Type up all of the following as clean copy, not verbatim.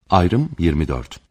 Ayrım 24.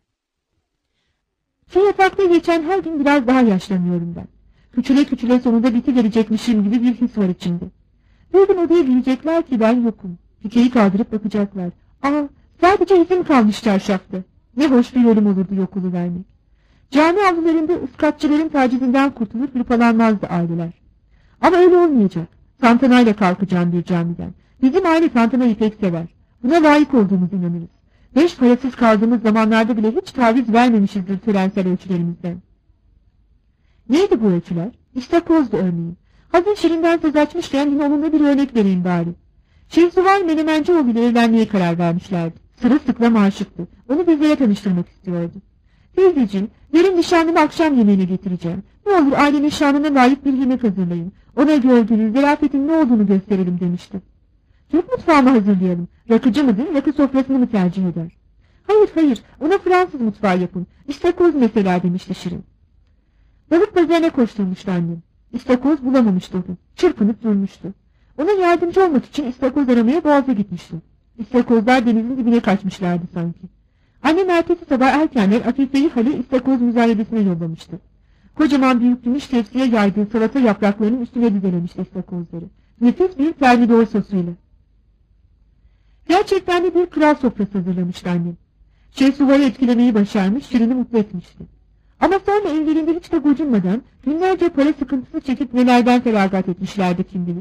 Şu yatakta geçen her gün biraz daha yaşlanıyorum ben. Küçüle küçüle sonunda bitiverecekmişim gibi bir his var içimde. Bir gün odaya girecekler ki ben yokum. Dikeyi kaldırıp bakacaklar. Sadece izim kalmış çarşafta. Ne hoş bir ölüm olurdu yok oluvermek. Cami avlularında ıskatçıların tacizinden kurtulur hırpalanmazdı aileler. Ama öyle olmayacak. Tantanayla kalkacağım bir camiden. Bizim aile tantanayı pek sever. Buna layık olduğumuza inanırız. 5 parasız kaldığımız zamanlarda bile hiç taviz vermemişizdir törensel ölçülerimizden. Neydi bu ölçüler? İstakozdu örneğin. Hazır Şirin'den söz açmışken yine onunla bir örnek vereyim bari. Şehsuvar Menemencioğlu ile evlenmeye karar vermişlerdi. Sırılsıklam aşıktı. Onu bizlere tanıştırmak istiyordu. Teyzeciğim, yarın nişanlımı akşam yemeğine getireceğim. Ne olur ailenin şanına layık bir yemek hazırlayın. Ona gördüğünüz zarafetin ne olduğunu gösterelim demişti. Türk mutfağı mı hazırlayalım? Rakıcı mıdır, rakı sofrasını mı tercih eder? Hayır, ona Fransız mutfağı yapın. İstakoz mesela demişti Şirin. Balık pazarına koşturmuştu annem. İstakoz bulamamıştı onu. Çırpınıp durmuştu. Ona yardımcı olmak için istakoz aramaya boğaza gitmiştim. İstakozlar denizin dibine kaçmışlardı sanki. Annem ertesi sabah erkenden Afife'yi hali istakoz müzayedesine yollamıştı. Kocaman büyük gümüş tepsiye yaydığı salata yapraklarının üstüne dizelemişti istakozları. Nefis bir termidor sosuyla. Gerçekten de bir kral sofrası hazırlamıştı annem. Şehsuvar'ı etkilemeyi başarmış, Şirin'i mutlu etmişti. Ama sonra evlerinde hiç de gocunmadan günlerce para sıkıntısı çekip nelerden feragat etmişlerdi kim bilir.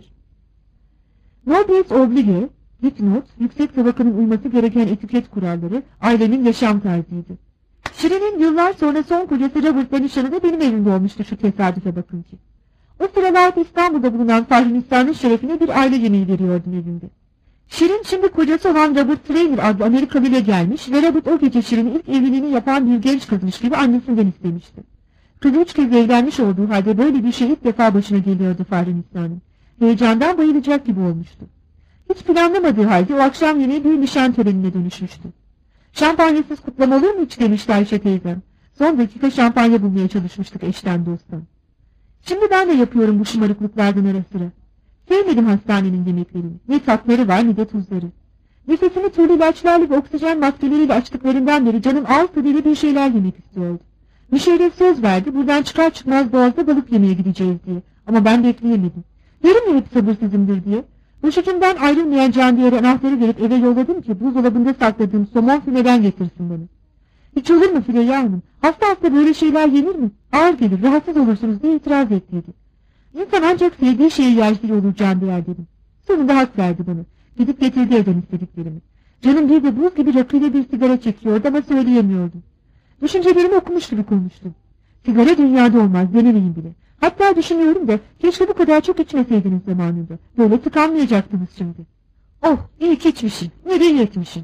Noblesse oblige, dipnot, yüksek tabakanın uyması gereken etiket kuralları ailenin yaşam tarzıydı. Şirin'in yıllar sonra son kocası Robert'la nişanı da benim evimde olmuştu şu tesadüfe bakın ki. O sıralarda İstanbul'da bulunan Fahri Nisa'nın şerefine bir aile yemeği veriyordum evimde. Şirin şimdi kocası olan Robert Traynor adlı Amerikalı ile gelmiş ve Robert o gece Şirin'in ilk evliliğini yapan bir genç kızmış gibi annesinden istemişti. Kız 3 kez evlenmiş olduğu halde böyle bir şey ilk defa başına geliyordu Fahri Nisa'nın. Heyecandan bayılacak gibi olmuştu. Hiç planlamadığı halde o akşam yemeği bir nişan törenine dönüşmüştü. Şampanyasız kutlama olur mu hiç demişti Ayşe teyzem. Son dakika şampanya bulmaya çalışmıştık eşten dosttan. Şimdi ben de yapıyorum bu şımarıklıklardan ara sıra. Sevmedim hastanenin yemeklerini. Ne tatları var ne de tuzları. Nefesini türlü ilaçlarla ve oksijen maskeleriyle açtıklarından beri canım ağız tadıyla bir şeyler yemek istiyordu. Müşerref söz verdi buradan çıkar çıkmaz boğazda balık yemeye gideceğiz diye. Ama ben bekleyemedim. Yarın mı hep sabırsızımdır diye. Başucumdan ayrılmayacağım diye anahtarı verip eve yolladım ki buzdolabında sakladığım somon fümeden getirsin beni. Hiç olur mu Füreyya Hanım? Hasta böyle şeyler yenir mi? Ağır gelir, rahatsız olursunuz diye itiraz ettiydi. İnsan ancak sevdiği şeyi yersiz olur can değer dedim. Sonunda hak verdi bana. Gidip getirdi evden istediklerimi. Canım bir de buz gibi rakıyla bir sigara çekiyordu ama söyleyemiyordum. Düşüncelerimi okumuş gibi konuştum. Sigara dünyada olmaz, denemeyin bile. Hatta düşünüyorum da keşke bu kadar çok içmeseydiniz zamanında. Böyle tıkanmayacaktınız şimdi. Oh, iyi ki içmişim. Nereye yetmişim.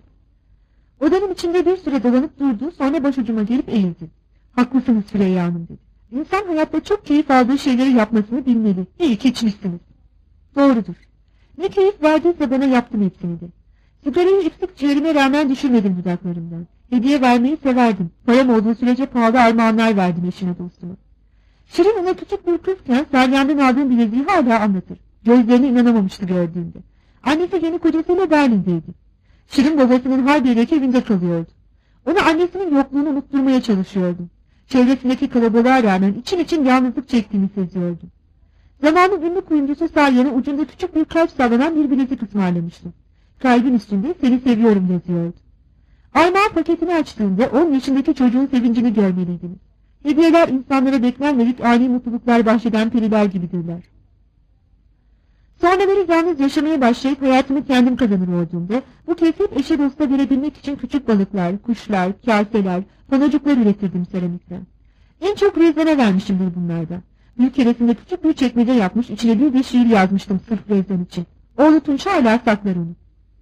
Odanın içinde bir süre dolanıp durdu, sonra başucuma gelip eğildi. Haklısınız Süreyya Hanım dedi. İnsan hayatta çok keyif aldığı şeyleri yapmasını bilmeli. İyi ki içmişsiniz. Doğrudur. Ne keyif verdiyse bana yaptım hepsini de. Sigarayı içtik ciğerime rağmen düşürmedim dudaklarımdan. Hediye vermeyi severdim. Param olduğu sürece pahalı armağanlar verdim eşine dostuma. Şirin ona küçük bir kızken Salyan'dan aldığım bileziği hala anlatır. Gözlerine inanamamıştı gördüğünde. Annesi yeni kocasıyla Berlin'deydi. Şirin babasının Harbiye'deki evinde kalıyordu. Ona annesinin yokluğunu unutturmaya çalışıyordu. Çevresindeki kalabalığa rağmen için yalnızlık çektiğini seziyordum. Zamanın ünlü kuyumcusu Salyan'a ucunda küçük bir kalp sallanan bir bilezik ısmarlamıştım. Kalbin üstünde seni seviyorum yazıyordu. Armağan paketini açtığında 10 yaşındaki çocuğun sevincini görmeliydiniz. Hediyeler insanlara beklenmedik ani mutluluklar bahşeden periler gibidirler. Sonraları yalnız yaşamaya başlayıp hayatımı kendim kazanır olduğumda bu kez hep eşe dosta verebilmek için küçük balıklar, kuşlar, kaseler, panocuklar üretirdim seramikten. En çok Rezan'a vermişimdir bunlardan. Bir keresinde küçük bir çekmece yapmış, içine bir de şiir yazmıştım sırf Rezan için. Oğlu Tunç hala saklar onu.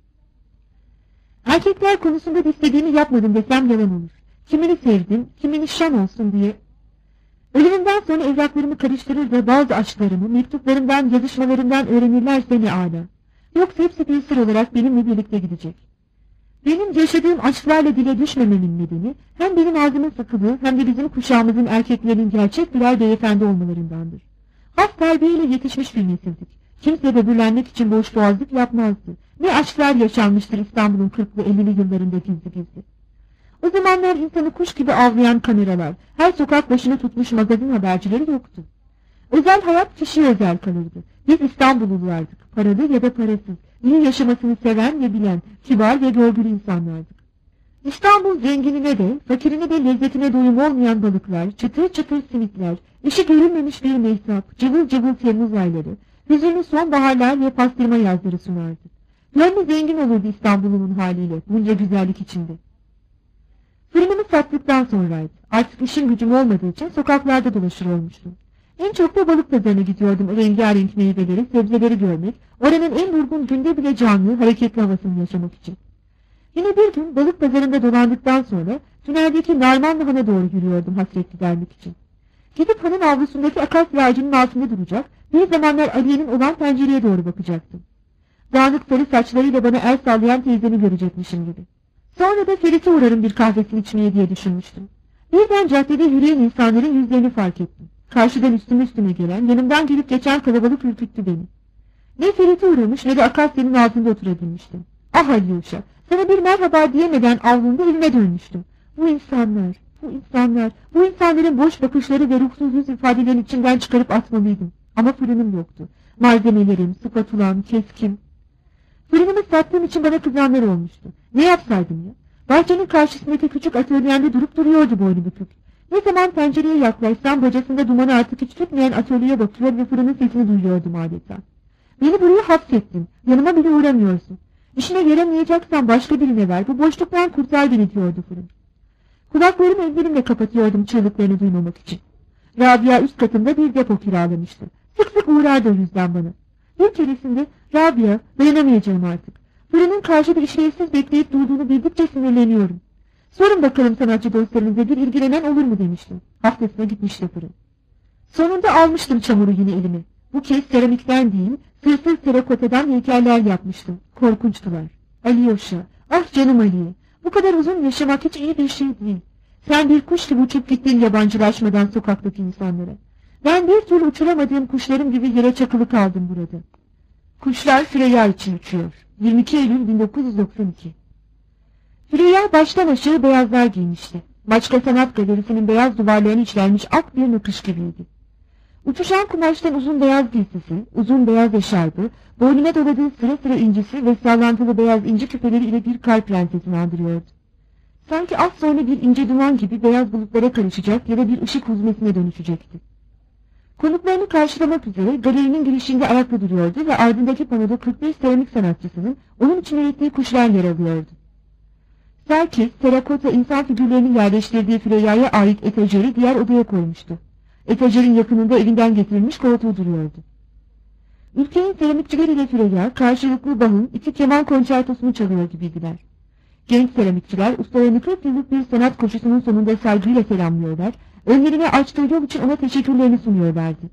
Erkekler konusunda istediğimi yapmadım desem yalan olur. Kimini sevdim, kimini şan olsun diye. Ölümümden sonra evraklarımı karıştırır ve bazı aşklarımı, mektuplarımdan, yazışmalarımdan öğrenirlerse ne âlâ. Yoksa hepsi bir sır olarak benimle birlikte gidecek. Benim yaşadığım aşklarla dile düşmememin nedeni, hem benim ağzımın sıkılığı hem de bizim kuşağımızın erkeklerinin gerçek birer beyefendi olmalarındandır. Has terbiyeyle yetişmiş bir nesildik. Kimse böbürlenmek için boş boğazlık yapmazdı. Ne aşklar yaşanmıştır İstanbul'un 40'lı 50'li yıllarında gizli gizli. zamanlar insanı kuş gibi avlayan kameralar, her sokak başına tutmuş magazin habercileri yoktu. Özel hayat kişiye özel kalırdı. Biz İstanbullululardık, paralı ya da parasız, iyi yaşamasını seven ve bilen, kibar ve görgülü insanlardık. İstanbul zenginine de, fakirine de lezzetine doyum olmayan balıklar, çıtır çıtır simitler, işi görülmemiş bir mehtap, cıvıl cıvıl Temmuz ayları, hüzünlü sonbaharlar ve pastırma yazları sunardı. Gönlü zengin olurdu İstanbul'un haliyle, bunca güzellik içinde. Fırınımı sattıktan sonraydı. Artık işim gücüm olmadığı için sokaklarda dolaşır olmuştum. En çok da balık pazarına gidiyordum rengarenk meyveleri, sebzeleri görmek, oranın en durgun günde bile canlı, hareketli havasını yaşamak için. Yine bir gün balık pazarında dolandıktan sonra tüneldeki Narmanlı Han'a doğru yürüyordum hasret gidermek için. Gidip hanın avlusundaki akasya ağacının altında duracak, bir zamanlar Aliye'nin olan pencereye doğru bakacaktım. Dağınık sarı saçlarıyla bana el sallayan teyzemi görecekmişim gibi. Sonra da Ferit'e uğrarım bir kahvesini içmeye diye düşünmüştüm. Birden caddede yürüyen insanların yüzlerini fark ettim. Karşıdan üstüme gelen, yanımdan gelip geçen kalabalık ürküttü beni. Ne Ferit'e uğramış ne de akasyanın altında oturabilmiştim. Ah Aliyuşa, sana bir merhaba diyemeden avlumda evime dönmüştüm. Bu insanların boş bakışları ve ruhsuz yüz ifadelerini içinden çıkarıp atmalıydım. Ama fırınım yoktu. Malzemelerim, spatulam, keskim. Fırınımı sattığım için bana kızanlar olmuştu. Ne yapsaydım ya? Bahçenin karşısındaki küçük atölyemde durup duruyordu boynu bükük. Ne zaman pencereye yaklaşsam bacasında dumanı artık hiç tutmayan atölyeye bakıyor ve fırının sesini duyuyordum adeta. Beni buraya hapsettin, yanıma bile uğramıyorsun. İşine yaramayacaksan başka birine ver, bu boşluktan kurtar beni diyordu fırın. Kulaklarımı ellerimle kapatıyordum çığlıklarını duymamak için. Rabia üst katında bir depo kiralamıştı. Sık sık uğrardı o yüzden bana. Bir keresinde Rabia, dayanamayacağım artık. Fırının karşıda işlevsiz bekleyip durduğunu bildikçe sinirleniyorum. Sorun bakalım sanatçı dostlarınıza bir ilgilenen olur mu demiştim. Haftasına gitmişti fırın. Sonunda almıştım çamuru yine elime. Bu kez seramikten değil, sırsız terakotadan heykeller yapmıştım. Korkunçtular. Aliyosha, ah canım Aliye, bu kadar uzun yaşamak hiç iyi bir şey değil. Sen bir kuş gibi uçup gittin yabancılaşmadan sokaktaki insanlara. Ben bir türlü uçuramadığım kuşlarım gibi yere çakılı kaldım burada. Kuşlar Süreyya için uçuyor. 22 Eylül 1992. Süreyya baştan aşağı beyazlar giymişti. Maçka Sanat Galerisi'nin beyaz duvarlarına işlenmiş ak bir nakış gibiydi. Uçuşan kumaştan uzun beyaz giysisi, uzun beyaz eşarbı, boynuna doladığı sıra sıra incisi ve sallantılı beyaz inci küpeleri ile bir kar prensesini andırıyordu. Sanki az sonra bir ince duman gibi beyaz bulutlara karışacak ya da bir ışık huzmesine dönüşecekti. Konuklarını karşılamak üzere galerinin girişinde ayakta duruyordu ve ardındaki panoda 45 seramik sanatçısının onun için ürettiği kuşlar yer alıyordu. Serkis, terakota insan figürlerini yerleştirdiği Süreyya'ya ait etajeri diğer odaya koymuştu. Etajerin yakınında evinden getirilmiş koltuğu duruyordu. Ülkenin seramikçileriyle Süreyya karşılıklı Bach'ın iki keman konçertosunu çalıyor gibiydiler. Genç seramikçiler ustalarını 40 yıllık bir sanat koşusunun sonunda saygıyla selamlıyorlar, önlerine açtığı yol için ona teşekkürlerini sunuyorlardı.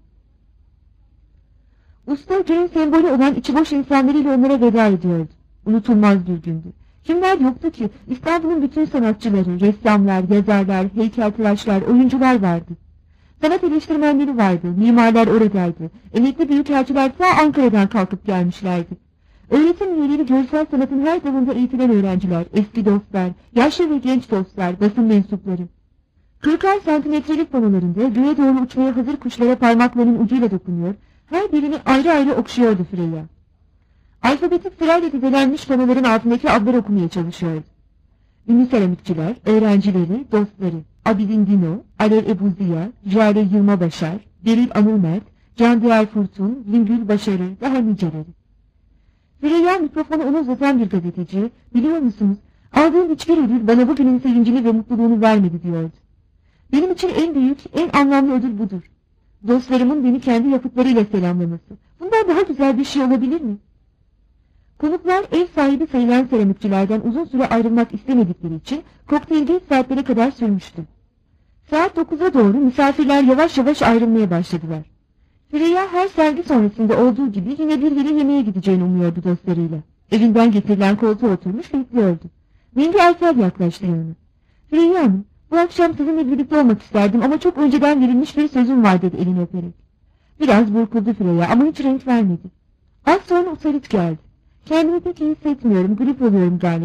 Usta köyün sembolü olan içi boş insanlarıyla onlara veda ediyordu. Unutulmaz bir gündü. Kimler yoktu ki? İstanbul'un bütün sanatçıları, ressamlar, yazarlar, heykeltıraşlar, oyuncular vardı. Sanat eleştirmenleri vardı, mimarlar oradaydı. Emekli büyükelçiler ta Ankara'dan kalkıp gelmişlerdi. Öğretim üyeleri görsel sanatın her dalında eğitilen öğrenciler, eski dostlar, yaşlı ve genç dostlar, basın mensupları. 40'ar santimetrelik panolarında göğe doğru uçmaya hazır kuşlara parmaklarının ucuyla dokunuyor, her birini ayrı ayrı okşuyordu Süreyya. Alfabetik sırayla dizelenmiş panoların altındaki adları okumaya çalışıyordu. Ünlü seramikçiler, öğrencileri, dostları, Abidin Dino, Alev Ebu Ziya, Jale Yılma Başar, Beril Anıl Mert, Candiğer Furtun, Zingül Başarı, daha niceleri. Süreyya mikrofonu ona uzatan bir gazeteci, biliyor musunuz, aldığım hiçbir ödül bana bugünün sevincini ve mutluluğunu vermedi diyordu. Benim için en büyük, en anlamlı ödül budur. Dostlarımın beni kendi yapıtlarıyla selamlaması. Bundan daha güzel bir şey olabilir mi? Konuklar ev sahibi sayılan seramikçilerden uzun süre ayrılmak istemedikleri için kokteyl geç saatlere kadar sürmüştü. Saat 9'a doğru misafirler yavaş yavaş ayrılmaya başladılar. Süreyya her sergi sonrasında olduğu gibi yine bir yere yemeğe gideceğini umuyordu dostlarıyla. Evinden getirilen koltuğa oturmuş bekliyordu. Mengi Aysel yaklaştı yanına. Süreyya Hanım, bu akşam sizinle birlikte olmak isterdim ama çok önceden verilmiş bir sözüm var dedi elini öperek. Biraz burkuldu Süreyya ama hiç renk vermedi. Az sonra Usarit geldi. Kendimi pek iyi hissetmiyorum, grip oluyorum galiba.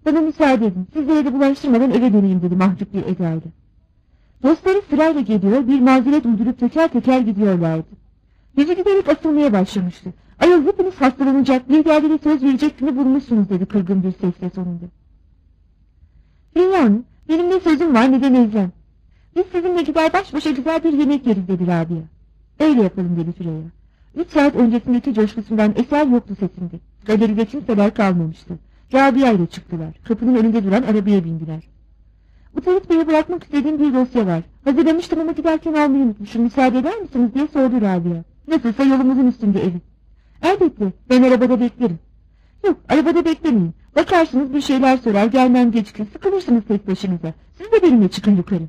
Bana müsaade edin, sizlere de bulaştırmadan eve döneyim dedi mahcup bir edayla. Dostları sırayla geliyor, bir mazeret uydurup teker teker gidiyorlardı. Yüzü giderek asılmaya başlamıştı. Ayol hepiniz hastalanacak, bir yerlere söz verecek günü bulmuşsunuz dedi kırgın bir sesle sonunda. Dünya Hanım, benim ne sözüm var ne de nezlem. Biz sizinle gider baş başa güzel bir yemek yeriz dedi Rabia. Öyle yapalım dedi Süreyya. 3 saat öncesindeki coşkusundan eser yoktu sesinde. Galeride kimseler kalmamıştı. Rabia ile çıktılar. Kapının önünde duran arabaya bindiler. Utalit Bey'e bırakmak istediğim bir dosya var. Hazırlamıştım ama giderken almayı unutmuşum. Müsaade eder misiniz diye sordu Rabia. Nasılsa yolumuzun üstünde evi. Elbette, ben arabada beklerim. Yok, arabada beklemeyin. Bakarsınız bir şeyler sorar, gelmem gecikir, sıkılırsınız tek başınıza. Siz de benimle çıkın yukarı.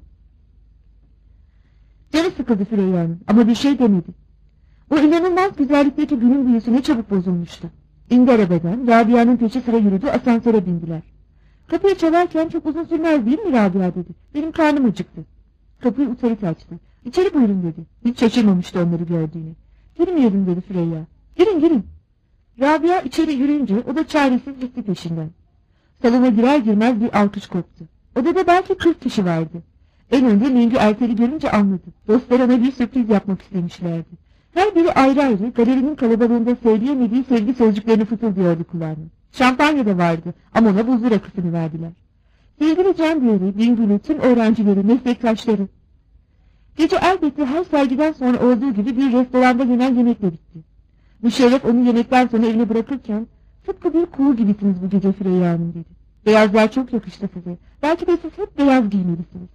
Canı sıkıldı Süreyya'nın ama bir şey demedi. O inanılmaz güzellikteki günün büyüsüne çabuk bozulmuştu. İndi arabadan, Rabia'nın peşi sıra yürüdü, asansöre bindiler. Kapıyı çalarken çok uzun sürmez değil mi Rabia dedi. Benim karnım acıktı. Kapıyı Utalit açtı. İçeri buyurun dedi. Hiç şaşırmamıştı onları gördüğüne. Girmeyelim dedi Süreyya. Girin girin. Rabia içeri yürüyünce o da çaresiz gitti peşinden. Salona girer girmez bir alkış koptu. Odada belki 40 kişi vardı. En önde Mengü Ertel'i görünce anladı. Dostlar ona bir sürpriz yapmak istemişlerdi. Her biri ayrı ayrı galerinin kalabalığında söyleyemediği sevgi sözcüklerini fısıldıyordu kulağına. Şampanya da vardı ama ona buzlu rakısını verdiler. Sevgili Candiğeri, Bingül'ü, tüm öğrencileri, meslektaşları. Gece elbette her sergiden sonra olduğu gibi bir restoranda yenen yemekle bitti. Müşerref onu yemekten sonra evine bırakırken, tıpkı bir kuğu gibisiniz bu gece Süreyya Hanım dedi. Beyazlar çok yakıştı size. Belki de siz hep beyaz giymelisiniz.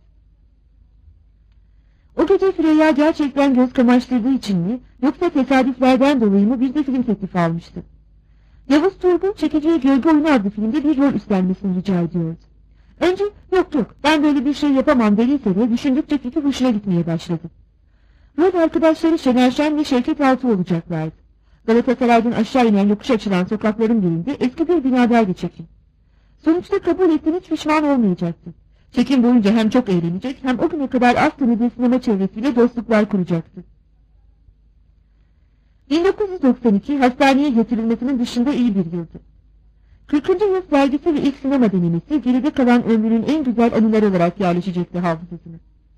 O gece Süreyya gerçekten göz kamaştırdığı için mi, yoksa tesadüflerden dolayı mı bir de film teklifi almıştı. Yavuz Turgul çekeceği Gölge Oyunu adlı filmde bir rol üstlenmesini rica ediyordu. Önce yok ben böyle bir şey yapamam dediyse de düşündükçe fikir hoşuna gitmeye başladı. Rol arkadaşları Şener Şen ve Şevket Altı olacaklardı. Galatasaray'dan aşağı inen yokuş açılan sokakların birinde eski bir binadaydı çekim. Sonuçta kabul ettiğini hiç pişman olmayacaktı. Çekim boyunca hem çok eğlenecek hem o güne kadar az tanıdığı sinema çevresiyle dostluklar kuracaktı. 1992 hastaneye yatırılmasının dışında iyi bir yıldı. 40. yıl sergisi ve ilk sinema denemesi geride kalan ömrünün en güzel anıları olarak yerleşecekti hafızasına.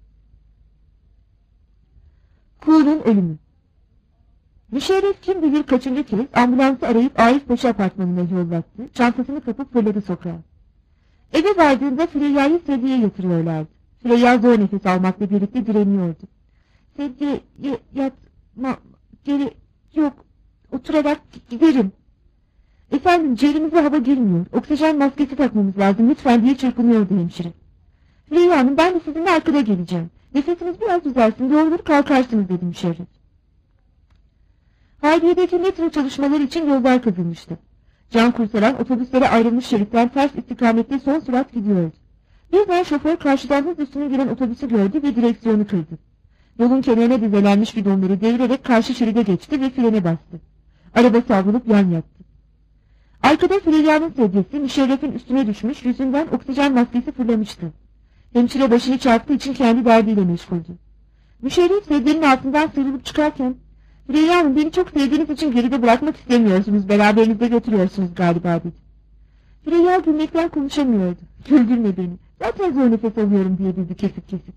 Kuğu'nun ölümü. Müşerref kim bilir kaçıncı kez ambulansı arayıp Arif Paşa apartmanına yollattı, çantasını kapıp fırladı sokağa. Eve vardığında Süreyya'yı sedyeye yatırıyorlardı. Süreyya zor nefes almakla birlikte direniyordu. Sedyeye yatma, yok, oturarak giderim. Efendim ciğerimize hava girmiyor, oksijen maskesi takmamız lazım lütfen diye çırpınıyordu hemşire. Süreyya Hanım ben de sizinle arkada geleceğim. Nefesiniz biraz düzelsin, yorulur kalkarsınız dedi müşerref. Hayriye'deki metro çalışmaları için yollar kazılmıştı. Can kurtaran otobüslere ayrılmış şeritten ters istikamette son sürat gidiyordu. Birden şoför karşıdan hız üstüne gelen otobüsü gördü ve direksiyonu kırdı. Yolun kenarına dizelenmiş bidonları devirerek karşı şeride geçti ve frene bastı. Araba savrulup yan yattı. Arkada Süreyya'nın sedyesi müşerrefin üstüne düşmüş, yüzünden oksijen maskesi fırlamıştı. Hemşire başını çarptığı için kendi derdiyle meşguldü. Müşerref sedyenin altından sıyrılıp çıkarken, Süreyya Hanım beni çok sevdiğiniz için geride bırakmak istemiyorsunuz, beraberinizde götürüyorsunuz galiba dedi. Süreyya gülmekten konuşamıyordu. Güldürme beni, zaten zor nefes alıyorum diye dedi kesik kesik.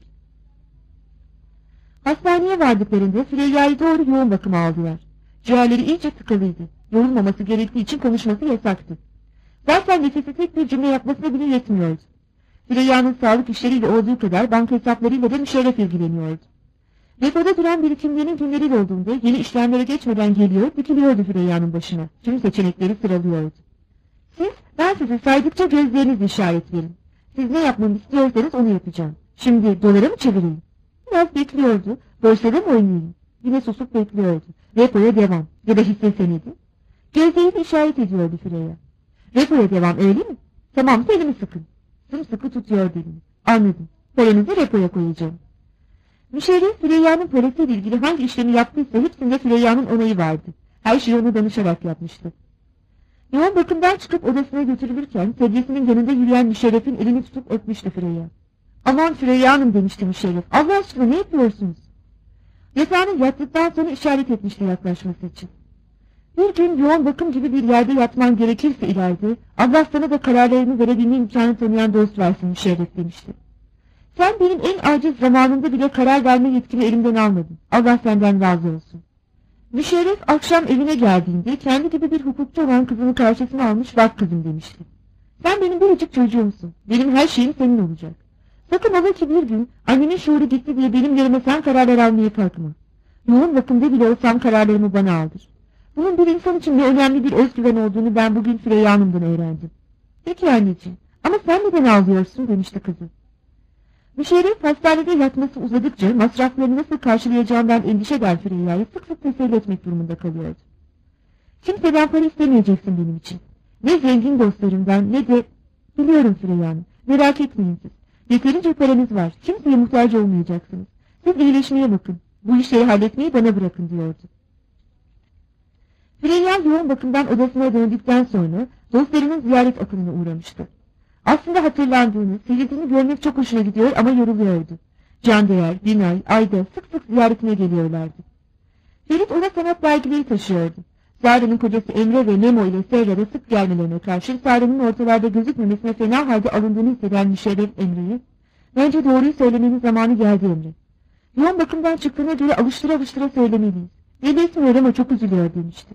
Hastaneye vardıklarında Süreyya'yı doğru yoğun bakıma aldılar. Ciğerleri iyice tıkalıydı. Yorulmaması gerektiği için konuşması yasaktı. Zaten nefesi tek bir cümle yapmasına bile yetmiyordu. Süreyya'nın sağlık işleriyle olduğu kadar banka hesaplarıyla da müşerref ilgileniyordu. Depoda duran birikimlerinin günleri dolduğunda yeni işlemlere geçmeden geliyor, dikiliyordu Süreyya'nın başına. Tüm seçenekleri sıralıyordu. Ben size saydıkça gözlerinizi işaret verin. Siz ne yapmamı istiyorsanız onu yapacağım. Şimdi dolara mı çevireyim? Biraz bekliyordu. Borsada mı oynayayım? Yine susup bekliyordu. Repoya devam. Ya da hisse senedi. Gözleriyle işaret ediyordu Süreyya. Repoya devam öyle mi? Tamam elimi sıkın. Sımsıkı tutuyor dilini. Anladım. Paranızı repoya koyacağım. Müşerref Süreyya'nın parasıyla ilgili hangi işlemi yaptıysa hepsinde Süreyya'nın onayı vardı. Her şeyi ona danışarak yapmıştı. Yoğun bakımdan çıkıp odasına götürülürken sedyesinin yanında yürüyen müşerrefin elini tutup öpmüştü Süreyya. Aman Süreyya Hanım demişti müşerref. Allah aşkına ne yapıyorsunuz? Yatağına yattıktan sonra işaret etmişti yaklaşması için. Bir gün yoğun bakım gibi bir yerde yatman gerekirse ileride, Allah sana da kararlarını verebilme imkanı tanıyan dost versin Müşerref demişti. Sen benim en aciz zamanımda bile karar verme yetkimi elimden almadın. Allah senden razı olsun. Müşerref akşam evine geldiğinde kendi gibi bir hukukçu olan kızını karşısına almış, bak kızım demişti. Sen benim biricik çocuğumsun. Benim her şeyim senin olacak. Sakın ola ki bir gün annemin şuuru gitti diye benim yerime sen kararlar almaya kalkma. Yoğun bakımda bile olsam kararlarımı bana aldır. Bunun bir insan için ne önemli bir özgüven olduğunu ben bugün Süreyya Hanım'dan öğrendim. Peki anneciğim, ama sen neden ağlıyorsun demişti kızı. Müşerref hastanede yatması uzadıkça masraflarını nasıl karşılayacağından endişe eden Süreyya'yı sık sık teselli etmek durumunda kalıyordu. Kimseden para istemeyeceksin benim için. Ne zengin dostlarımdan ne de... Biliyorum Süreyya Hanım, merak etmeyin siz. Yeterince paranız var, kimseye muhtaç olmayacaksınız. Siz iyileşmeye bakın, bu işleri halletmeyi bana bırakın diyordu. Süreyya yoğun bakımdan odasına döndükten sonra dostlarının ziyaret akınına uğramıştı. Aslında hatırlandığını, sevdiğini görmek çok hoşuna gidiyor ama yoruluyordu. Candeğer, Binay, Ayda sık sık ziyaretine geliyorlardı. Ferit ona sanat dergileri taşıyordu. Zara'nın kocası Emre ve Memo ile Serra'da sık gelmelerine karşı Zara'nın ortalarda gözükmemesine fena halde alındığını hisseden Müşerref Emre'yi, bence doğruyu söylemenin zamanı geldi Emre. Yoğun bakımdan çıktığına göre alıştıra söylemeliyiz. Nelesmiyor ama çok üzülüyor demişti.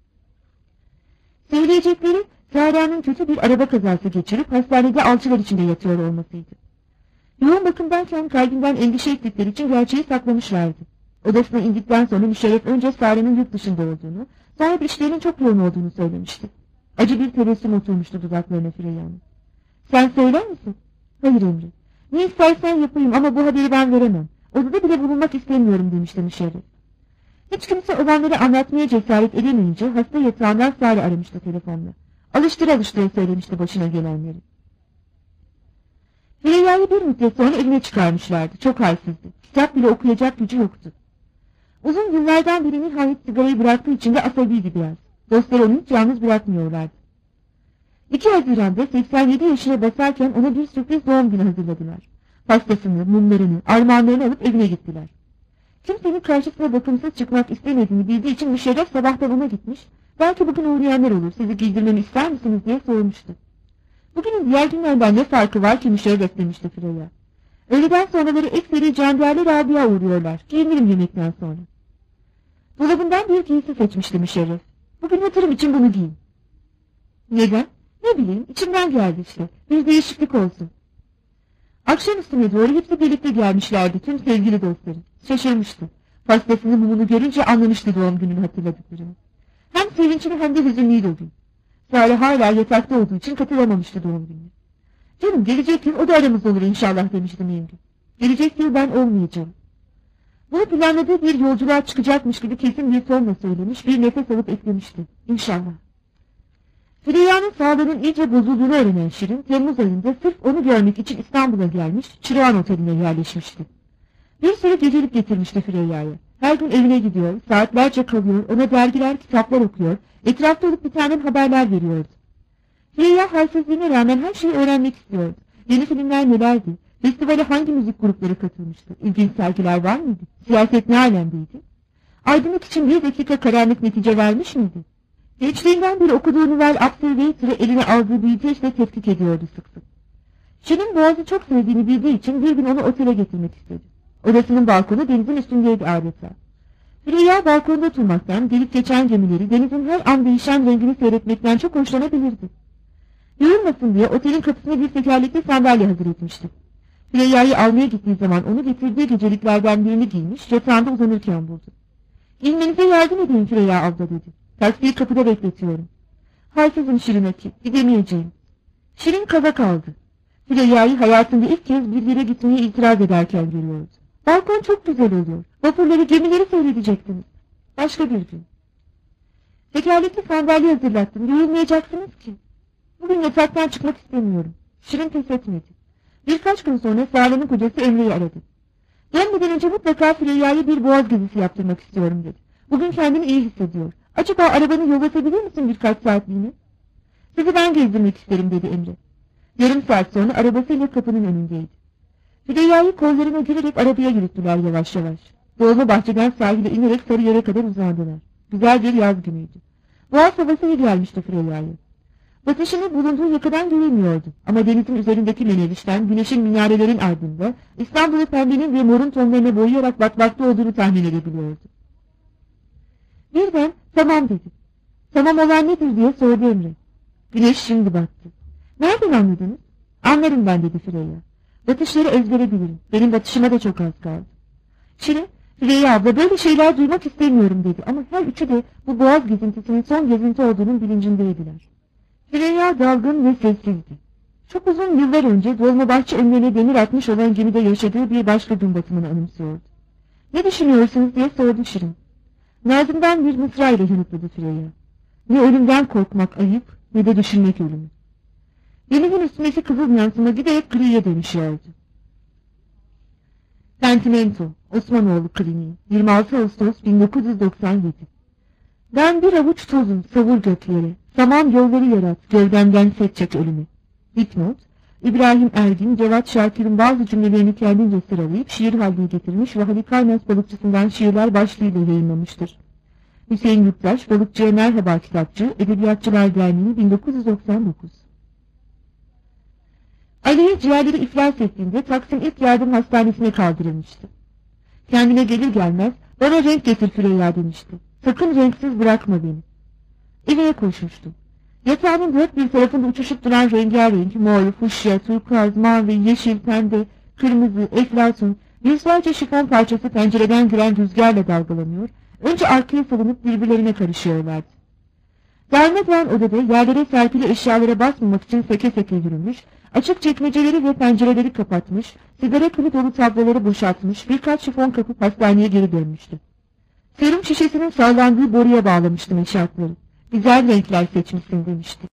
Söyleyecekleri Zara'nın kötü bir araba kazası geçirip hastanede alçılar içinde yatıyor olmasıydı. Yoğun bakımdayken kalbinden endişe ettikleri için gerçeği saklamışlardı. Odasına indikten sonra Müşerref önce Zara'nın yurt dışında olduğunu, sonra işlerinin çok yoğun olduğunu söylemişti. Acı bir tebessüm oturmuştu dudaklarına Süreyya'nın. Sen söyler misin? Hayır Emre. Ne istersen yapayım ama bu haberi ben veremem. Odada bile bulunmak istemiyorum demişti Müşerref. Hiç kimse olanları anlatmaya cesaret edemeyince hasta yatağından Zara aramıştı telefonla. Alıştıra söylemişti başına gelenleri. Süreyya'yı bir müddet sonra evine çıkarmışlardı. Çok halsizdi. Kitap bile okuyacak gücü yoktu. Uzun yıllardan beri nihayet sigarayı bıraktığı için de asabiydi biraz. Dostları onu hiç yalnız bırakmıyorlardı. 2 Haziran'da 87 yaşına basarken ona bir sürpriz doğum günü hazırladılar. Pastasını, mumlarını, armağanlarını alıp evine gittiler. Kimsenin karşısına bakımsız çıkmak istemediğini bildiği için Müşerref sabahtan ona gitmiş, belki bugün uğrayanlar olur, sizi giydirmemi ister misiniz diye sormuştu. Bugünün diğer günlerden ne farkı var ki Müşerref demişti Süreyya. Öğleden sonraları ekseri Candiğer'le Rabia uğruyorlar, giyinirim yemekten sonra. Dolabından bir giysi seçmişti Müşerref. Bugün hatırım için bunu giyin. Neden? Ne bileyim, içimden geldi işte, bir değişiklik olsun. Akşam üstüne doğru hepsi birlikte gelmişlerdi tüm sevgili dostları. Şaşırmıştı. Pastasını mumunu görünce anlamıştı doğum gününü hatırladıklarını. Hem sevinçli hem de hüzünlüydü o gün. Zara hala yatakta olduğu için katılamamıştı doğum gününe. Canım gelecek yıl o da aramızda olur inşallah demiştim Emre. Gelecek yıl ben olmayacağım. Bunu planladığı bir yolculuğa çıkacakmış gibi kesin bir tonla söylemiş, bir nefes alıp eklemişti. İnşallah. Süreyya'nın sağlığının iyice bozulduğunu öğrenen Şirin, Temmuz ayında sırf onu görmek için İstanbul'a gelmiş, Çırağan Oteli'ne yerleşmişti. Bir sürü gecelik getirmişti Süreyya'ya. Her gün evine gidiyor, saatlerce kalıyor, ona dergiler, kitaplar okuyor, etrafta olup bitenden haberler veriyordu. Süreyya halsizliğine rağmen her şeyi öğrenmek istiyordu. Yeni filmler nelerdi? Festivale hangi müzik grupları katılmıştı? İlginç sergiler var mıydı? Siyaset ne alemdeydi? Aydınlık için bir dakika karanlık netice vermiş miydi? Gençliğinden beri okuduğu Novel Observator'ı eline aldığı büyüteçle tetkik ediyordu sık sık. Şirin Boğaz'ı çok sevdiğini bildiği için bir gün onu otele getirmek istedi. Odasının balkonu denizin üstündeydi adeta. Süreyya balkonda oturmaktan, gelip geçen gemileri, denizin her an değişen rengini seyretmekten çok hoşlanabilirdi. Yorulmasın diye otelin kapısına bir tekerlekli sandalye hazır etmişti. Süreyya'yı almaya gittiği zaman onu getirdiği geceliklerden birini giymiş, yatağında uzanırken buldu. "İnmenize yardım edeyim Süreyya abla" dedi. "Taksiyi kapıda bekletiyorum." "Halsizim Şirin Aki, gidemeyeceğim." Şirin kaza kaldı. Süreyya'yı hayatında ilk kez bir yere gitmeye itiraz ederken görüyordu. "Balkon çok güzel oluyor. Vapurları, gemileri seyredeceksiniz. Başka bir gün." "Tekerlekli sandalye hazırlattım. Yorulmayacaksınız ki." "Bugün yataktan çıkmak istemiyorum." Şirin pes etmedi. Birkaç gün sonra Sara'nın kocası Emre'yi aradı. "Gelmeden önce mutlaka Süreyya'ya bir boğaz gezisi yaptırmak istiyorum" dedi. "Bugün kendini iyi hissediyor. Acaba arabanı yollatabilir misin birkaç saatliğine?" "Sizi ben gezdirmek isterim" dedi Emre. Yarım saat sonra arabasıyla kapının önündeydi. Süreyya'yı kollarına girerek arabaya yürüttüler yavaş yavaş. Dolma bahçeden sahile inerek Sarıyer'e kadar uzandılar. Güzel bir yaz günüydü. Boğaz havası iyi gelmişti Freyya'ya. Batışını bulunduğu yakadan göremiyordu. Ama denizin üzerindeki menevişten güneşin minarelerin ardında İstanbul'u pembenin ve morun tonlarına boyayarak batmakta olduğunu tahmin edebiliyordu. Birden tamam dedi. Tamam olan nedir diye sordu Emre. Güneş şimdi battı. Nereden anladınız? Anlarım ben dedi Freyya. Batışları ezbere bilirim. Benim batışıma da çok az kaldı. Şirin, Freyya abla böyle şeyler duymak istemiyorum dedi ama her üçü de bu boğaz gezintisinin son gezinti olduğunun bilincindeydiler. Freyya dalgın ve sessizdi. Çok uzun yıllar önce Dolmabahçe önlerine demir atmış olan gemide yaşadığı bir başka gün batımını anımsıyordu. Ne düşünüyorsunuz diye sordu Şirin. Nazım'dan bir mısra ile yanıtladı Freyya. Ne ölümden korkmak ayıp ne de düşünmek ölümü. Denizin üstündeki kızıl yansıma giderek griye dönüşüyordu. Sentimento, Osmanoğlu Kliniği, 26 Ağustos 1997. Ben bir avuç tozum, savur göklere, saman yolları yarat, gövdemden set çek ölümü. Dipnot, İbrahim Ergin, Cevat Şakir'in bazı cümlelerini kendince sıralayıp şiir haline getirmiş ve Halikarnas balıkçısından şiirler başlığıyla yayınlamıştır. Hüseyin Yurttaş, Balıkçıya Merhaba kitapçı, Edebiyatçılar Derneği 1999. Ali'ye ciğerleri iflas ettiğinde Taksim İlk Yardım Hastanesi'ne kaldırılmıştı. Kendine gelir gelmez, bana renk getir Freyya demişti. Sakın renksiz bırakma beni. Evine koşmuştu. Yatağının dört bir tarafında uçuşup duran rengarenk, mor, fuşya, turkuaz, mavi, yeşil, pembe, kırmızı, eflatun, yüzlerce şifon parçası pencereden giren rüzgarla dalgalanıyor, önce arkaya salınıp birbirlerine karışıyorlardı. Darmadağın odada yerlere serpili eşyalara basmamak için seke seke yürümüş, açık çekmeceleri ve pencereleri kapatmış, sigara kılı dolu tabloları boşaltmış, birkaç şifon kapıp hastaneye geri dönmüştü. Serum şişesinin sallandığı boruya bağlamıştım eşarpları. Güzel renkler seçmişsin demişti.